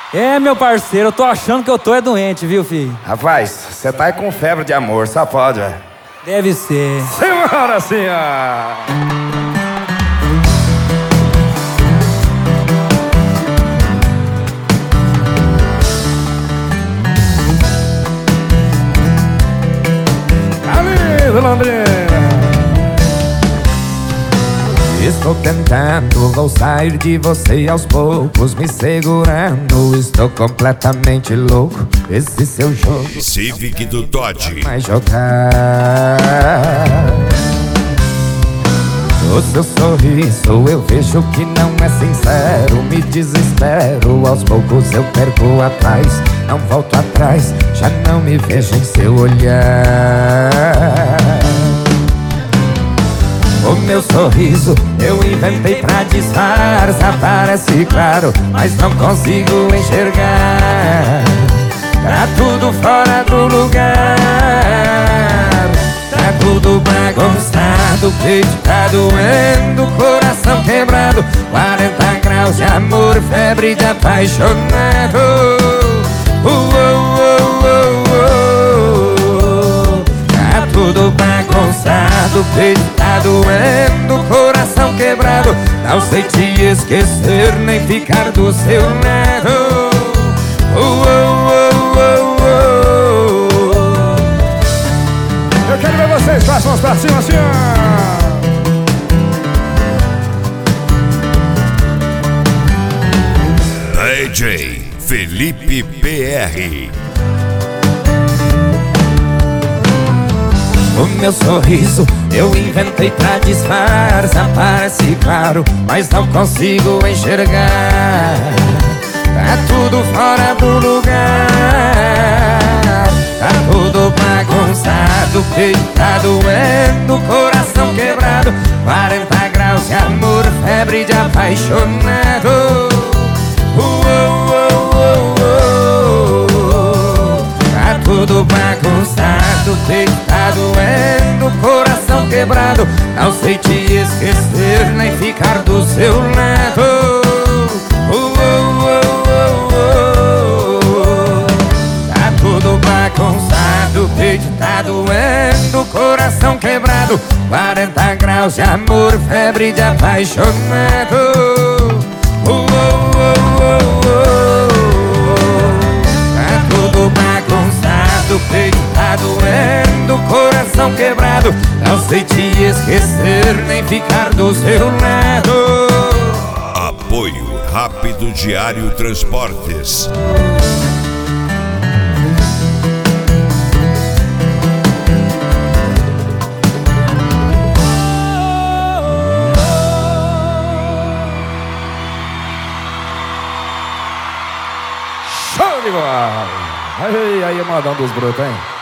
É, meu parceiro, eu tô achando que eu tô doente, viu, filho? Rapaz, você tá aí com febre de amor, só pode, velho. Deve ser. Senhora, senhora! Camisa Londrina! Estou tentando, vou sair de você aos poucos, me segurando. Estou completamente louco, esse seu jogo Civic do Totti. vai jogar. O seu sorriso eu vejo que não é sincero, me desespero, aos poucos eu perco atrás, não volto atrás, já não me vejo em seu olhar. O meu sorriso eu inventei pra disfarçar, parece claro, mas não consigo enxergar. Tá tudo fora do lugar, tá tudo bagunçado, peito tá doendo, coração quebrado, 40 graus de amor, febre de apaixonado. Tá tudo bagunçado, peito tá doendo, coração quebrado, não sei te esquecer nem ficar do seu lado. Eu quero ver vocês, façam as pra cima, assim, DJ Felipe PR. O meu sorriso eu inventei pra disfarçar, parece claro, mas não consigo enxergar. Tá tudo fora do lugar, tá tudo bagunçado, peito tá doendo, coração quebrado, 40 graus de amor, febre de apaixonado. Tá tudo bagunçado, peito tá doendo, coração quebrado, não sei te esquecer nem ficar do seu lado. Tá tudo bagunçado, peito tá doendo, coração quebrado, 40 graus de amor, febre de apaixonado. Tá tudo bagunçado, peito tá doendo, coração quebrado, não sei te esquecer nem ficar do seu lado. Apoio Rápido Diário Transportes. show de bola! Aí, modão dos brutos, hein?